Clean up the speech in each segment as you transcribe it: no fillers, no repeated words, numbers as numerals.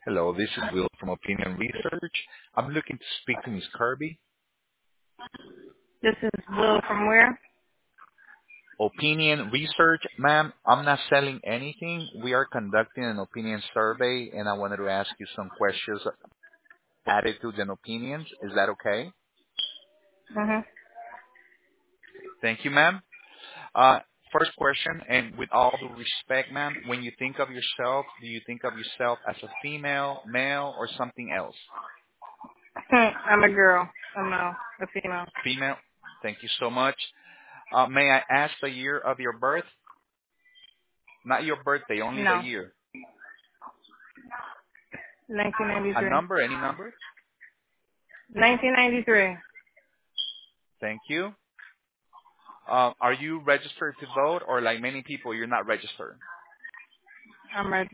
Hello, this is Will from Opinion Research. I'm looking to speak to Ms. Kirby. This is Will from where? Opinion Research, ma'am, I'm not selling anything. We are conducting an opinion survey, and I wanted to ask you some questions, attitudes, and opinions. Is that okay? Mhm. Thank you, ma'am. Uh, First question, and with all due respect, ma'am, when you think of yourself, do you think of yourself as a female, male, or something else? I'm a girl. I'm a female. Female. Thank you so much. May I ask the year of your birth? Not your birthday, only the No. year. A 1993. number, any number? 1993. Thank you. Are you registered to vote, or like many people, you're not registered? I'm ready.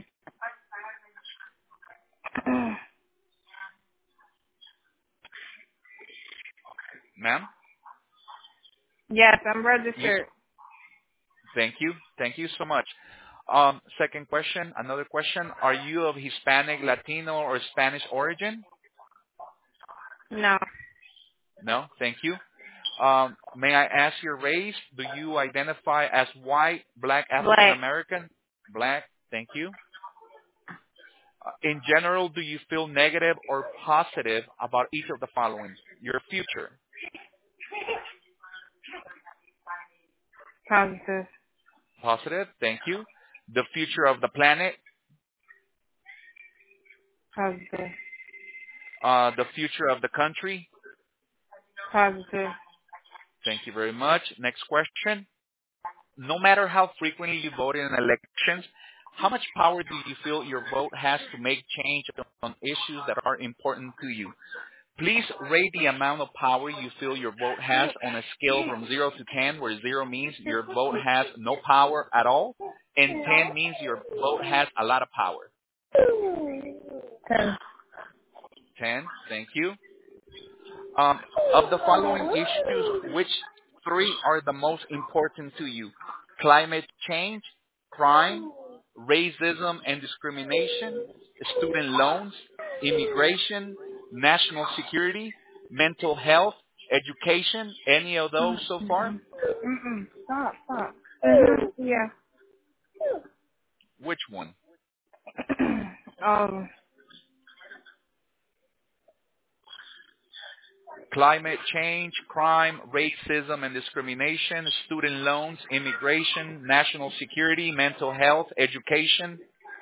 Ma'am? Yes, I'm You, registered. thank you. Thank you so much. Second question, another question. Are you of Hispanic, Latino, or Spanish origin? No. No? Thank you. May I ask your race? Do you identify as white, black, African Black. American? Black. Thank you. In general, do you feel negative or positive about each of the following? Your future. Positive. Positive. Thank you. The future of the planet. Positive. The future of the country. Positive. Thank you very much. Next question. No matter how frequently you vote in elections, how much power do you feel your vote has to make change on issues that are important to you? Please rate the amount of power you feel your vote has on a scale from 0 to 10, where 0 means your vote has no power at all, and 10 means your vote has a lot of power. 10. 10, thank you. Of the following issues, which three are the most important to you? Climate change, crime, racism and discrimination, student loans, immigration, national security, mental health, education. Any of those so far? Stop. Stop. Yeah. Which one? um. Climate change, crime, racism and discrimination, student loans, immigration, national security, mental health, education.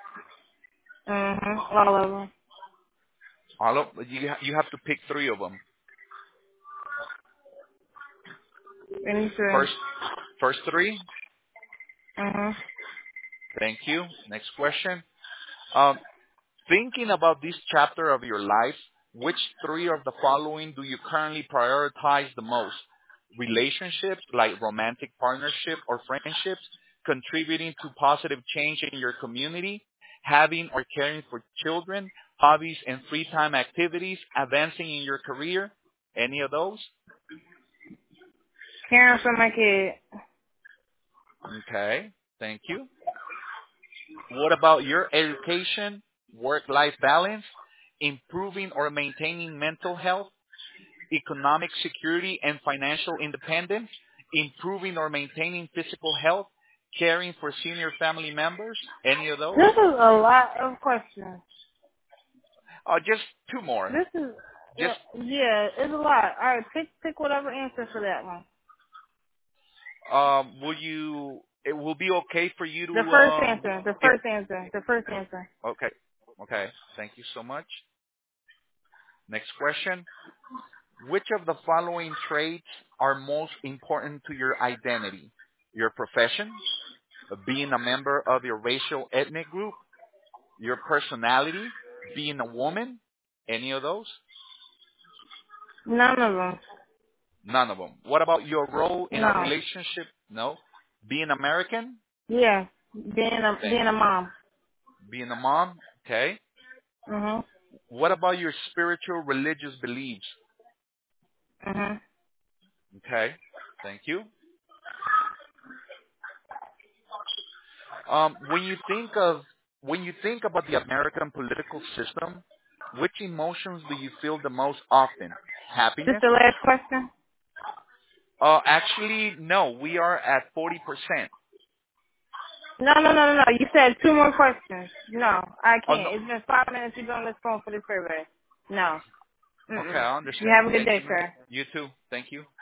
All of them. All of you have to pick three of them. Any three. First, first three. Mhm. Thank you. Next question. Um, Thinking about this chapter of your life, which three of the following do you currently prioritize the most? Relationships, like romantic partnership or friendships, contributing to positive change in your community, having or caring for children, hobbies and free time activities, advancing in your career. Any of those? Caring for my kid. Okay. Thank you. What about your education, work-life balance, improving or maintaining mental health, economic security and financial independence, improving or maintaining physical health, caring for senior family members? Any of those? This is a lot of questions. Just two more. This is, Just yeah, it's a lot. All right, pick whatever answer for that one. it will be okay for you The to first answer. The if first answer. The first answer. okay. Okay. Thank you so much. Next question. Which of the following traits are most important to your identity? Your profession, being a member of your racial ethnic group, your personality, being a woman, any of those? None of them. None of them. What about your role in a No. relationship? No. Being American? Yeah. Being a Thank you. mom. Being a mom? Okay. Mhm. What about your spiritual religious beliefs? Mhm. Okay. Thank you. When you think of when you think about the American political system, which emotions do you feel the most often? This Happiness? the last question? Actually, no. We are at 40%. No. You said 2 more questions. No, I Oh, no. can't. It's been 5 minutes. You've been on this phone for the survey. No. Okay, Mm-mm. I You understand. have a good Thank day, you, man. sir. You too. Thank you.